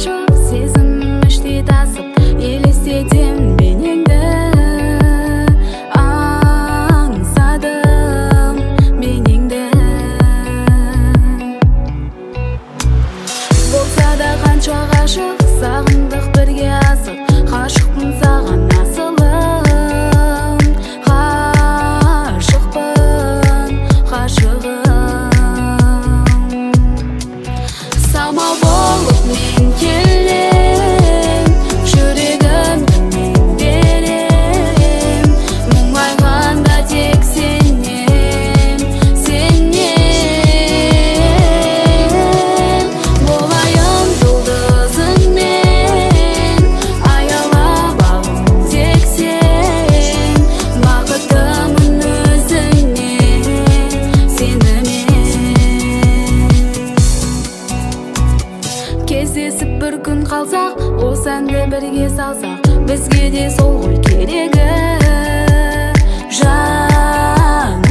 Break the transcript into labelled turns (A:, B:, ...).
A: ғашық сезім іштей тасып елестетем бейнеңді аңсадым бейнеңді болса да қанша ғашық сағындық бірге асып ғашықпын саған асылым ғашықпын ғашығым самал болып мен келем жүрегімді мен берем мұңайғанда тек сенем болайын жұлдызыңмен аялап алып тек сен бақыттымын өзіңнен сенімен кездесіп бір күн қалсақ осы әнді бірге салсақ бізге де сол ғой керегі жан